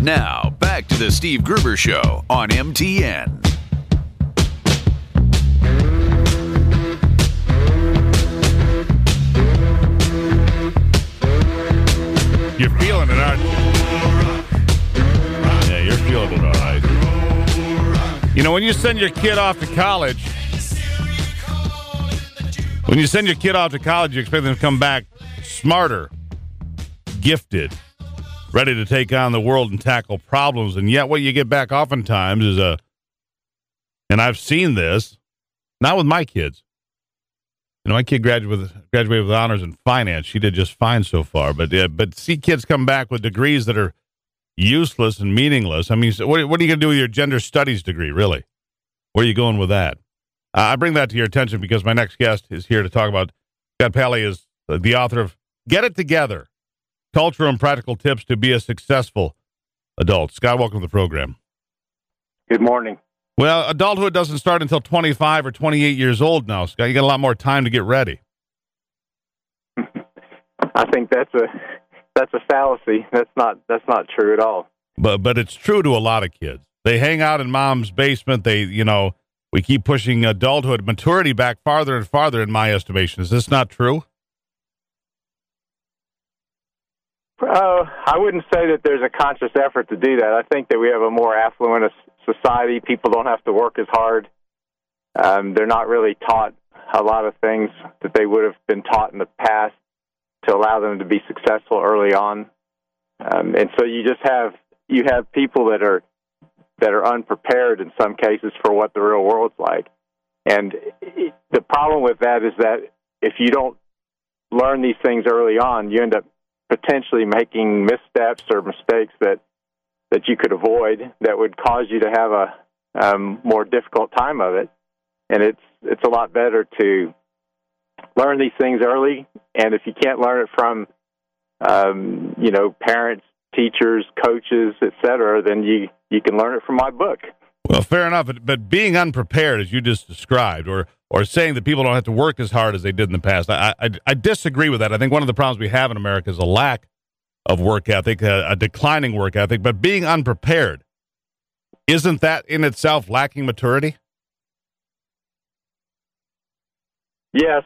Now, back to the Steve Gruber Show on MTN. You're feeling it, aren't you? Yeah, you're feeling it all right. You know, when you send your kid off to college, you expect them to come back smarter, gifted, ready to take on the world and tackle problems. And yet what you get back oftentimes is and I've seen this, not with my kids. You know, my kid graduated with honors in finance. She did just fine so far. But see kids come back with degrees that are useless and meaningless. I mean, so what are you going to do with your gender studies degree, really? Where are you going with that? I bring that to your attention because my next guest is here to talk about. Scott Pelley is the author of Get It Together, Cultural and Practical Tips to Be a Successful Adult. Scott, welcome to the program. Good morning. Well, adulthood doesn't start until 25 or 28 years old now, Scott. You got a lot more time to get ready. I think that's a fallacy. That's not true at all. But it's true to a lot of kids. They hang out in mom's basement. We keep pushing adulthood, maturity back farther and farther in my estimation. Is this not true? I wouldn't say that there's a conscious effort to do that. I think that we have a more affluent society. People don't have to work as hard. They're not really taught a lot of things that they would have been taught in the past to allow them to be successful early on. And so you have people that are unprepared in some cases for what the real world's like. And the problem with that is that if you don't learn these things early on, you end up potentially making missteps or mistakes that you could avoid that would cause you to have a more difficult time of it. And it's a lot better to learn these things early. And if you can't learn it from, parents, teachers, coaches, etc., then you can learn it from my book. Well, fair enough. But being unprepared, as you just described, or saying that people don't have to work as hard as they did in the past, I disagree with that. I think one of the problems we have in America is a lack of work ethic, a declining work ethic. But being unprepared, isn't that in itself lacking maturity? Yes.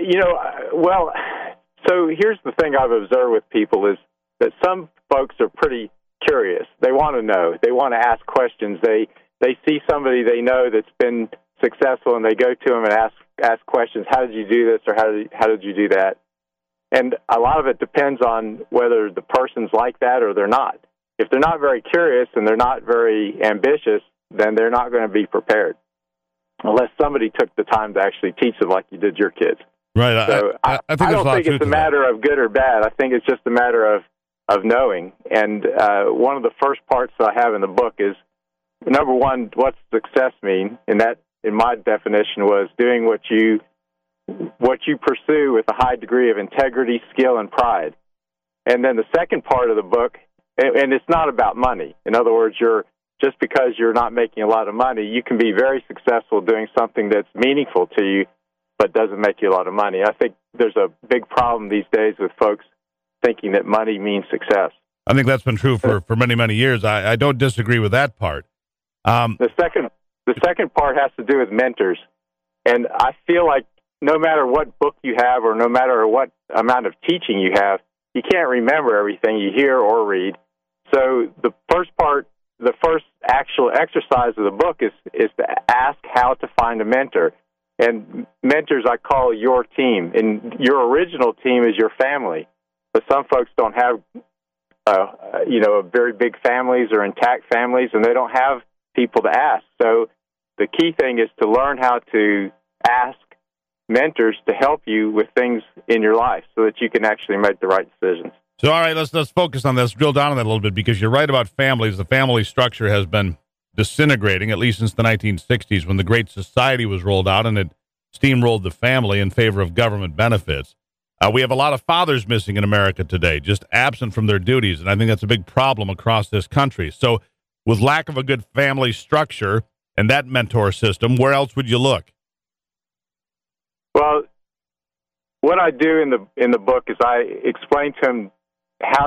So here's the thing I've observed with people is that some folks are pretty curious. They want to know. They want to ask questions. They see somebody they know that's been successful, and they go to them and ask questions. How did you do this, or how did you do that? And a lot of it depends on whether the person's like that or they're not. If they're not very curious and they're not very ambitious, then they're not going to be prepared unless somebody took the time to actually teach them like you did your kids. Right. So I don't think it's a matter of good or bad. I think it's just a matter of knowing. And one of the first parts that I have in the book is, number one, what's success mean? And that, in my definition, was doing what you pursue with a high degree of integrity, skill, and pride. And then the second part of the book, and it's not about money. In other words, just because you're not making a lot of money, you can be very successful doing something that's meaningful to you, but doesn't make you a lot of money. I think there's a big problem these days with folks thinking that money means success. I think that's been true for many, many years. I don't disagree with that part. The second part has to do with mentors. And I feel like no matter what book you have or no matter what amount of teaching you have, you can't remember everything you hear or read. So the first actual exercise of the book is to ask how to find a mentor. And mentors I call your team. And your original team is your family. But some folks don't have, very big families or intact families, and they don't have people to ask. So the key thing is to learn how to ask mentors to help you with things in your life so that you can actually make the right decisions. So, all right, let's focus on this, drill down on that a little bit, because you're right about families. The family structure has been disintegrating, at least since the 1960s when the Great Society was rolled out and it steamrolled the family in favor of government benefits. We have a lot of fathers missing in America today, just absent from their duties, and I think that's a big problem across this country. So with lack of a good family structure and that mentor system, where else would you look? Well, what I do in the book is I explain to them how to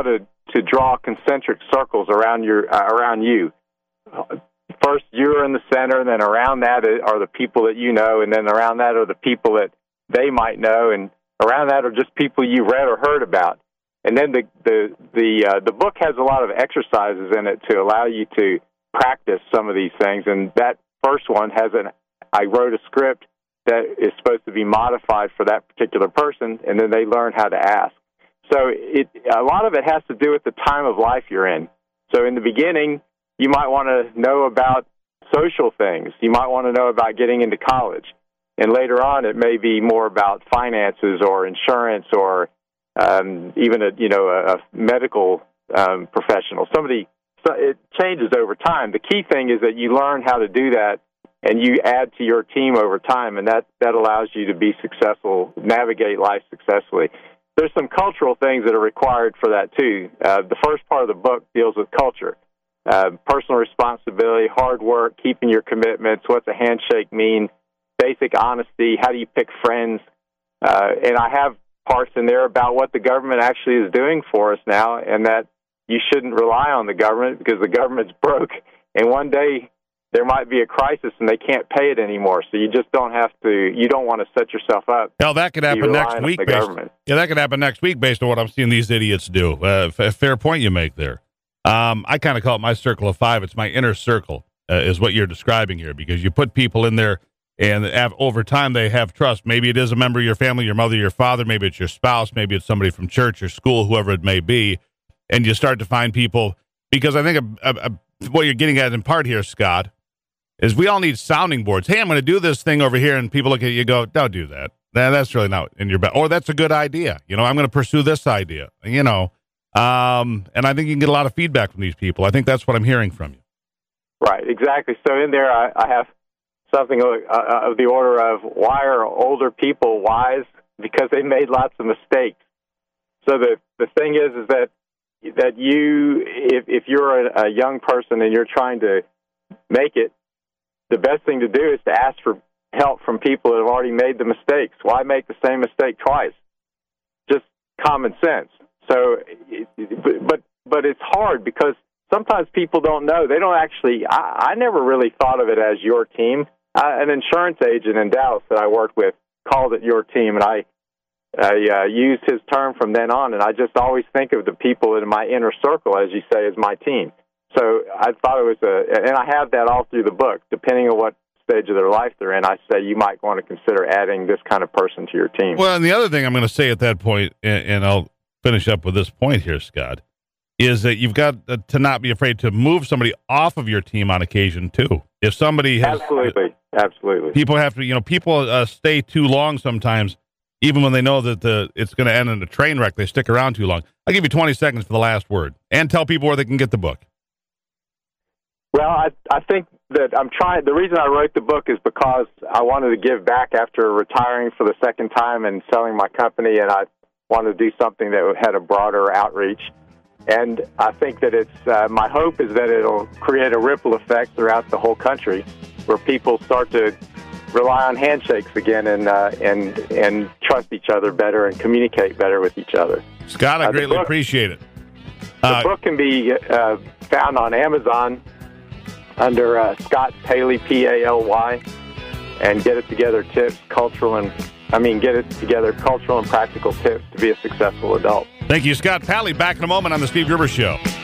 to draw concentric circles around you. First, you're in the center, and then around that are the people that you know, and then around that are the people that they might know, and around that are just people you read or heard about. And then the book has a lot of exercises in it to allow you to practice some of these things. And that first one I wrote a script that is supposed to be modified for that particular person, and then they learn how to ask. So a lot of it has to do with the time of life you're in. So in the beginning, you might want to know about social things. You might want to know about getting into college. And later on, it may be more about finances or insurance or even a medical professional. It changes over time. The key thing is that you learn how to do that, and you add to your team over time, and that allows you to be successful, navigate life successfully. There's some cultural things that are required for that, too. The first part of the book deals with culture, personal responsibility, hard work, keeping your commitments, what's a handshake mean, basic honesty, how do you pick friends, and I have parts in there about what the government actually is doing for us now, and that you shouldn't rely on the government because the government's broke, and one day there might be a crisis and they can't pay it anymore. So you just don't want to set yourself up. Hell, that could happen next week. That could happen next week based on what I'm seeing these idiots do. Fair point you make there. I kind of call it my circle of five. It's my inner circle is what you're describing here, because you put people in there and over time they have trust. Maybe it is a member of your family, your mother, your father. Maybe it's your spouse. Maybe it's somebody from church or school, whoever it may be. And you start to find people, because I think what you're getting at in part here, Scott, is we all need sounding boards. Hey, I'm going to do this thing over here, and people look at you and go, don't do that. That's really not in your best. Or that's a good idea. I'm going to pursue this idea, and I think you can get a lot of feedback from these people. I think that's what I'm hearing from you. Right, exactly. So in there, I have something of the order of, why are older people wise? Because they made lots of mistakes. So the thing is that you, if you're a young person and you're trying to make it, the best thing to do is to ask for help from people that have already made the mistakes. Why make the same mistake twice? Just common sense. So, but it's hard because sometimes people don't know. They don't actually. I never really thought of it as your team. An insurance agent in Dallas that I worked with called it your team, and I used his term from then on. And I just always think of the people in my inner circle, as you say, as my team. So I thought it was and I have that all through the book, depending on what stage of their life they're in. I say you might want to consider adding this kind of person to your team. Well, and the other thing I'm going to say at that point, and I'll finish up with this point here, Scott, is that you've got to not be afraid to move somebody off of your team on occasion too. If somebody has, absolutely, people have to, people stay too long sometimes, even when they know that it's going to end in a train wreck. They stick around too long. I'll give you 20 seconds for the last word, and tell people where they can get the book. Well, I think that the reason I wrote the book is because I wanted to give back after retiring for the second time and selling my company, and I wanted to do something that had a broader outreach. And I think that my hope is that it'll create a ripple effect throughout the whole country where people start to rely on handshakes again and trust each other better and communicate better with each other. Scott, I greatly appreciate it. The book can be found on Amazon under Scott Paley, P-A-L-Y, and Get It Together Tips, cultural and practical tips to be a successful adult. Thank you, Scott Paley. Back in a moment on the Steve Gruber Show.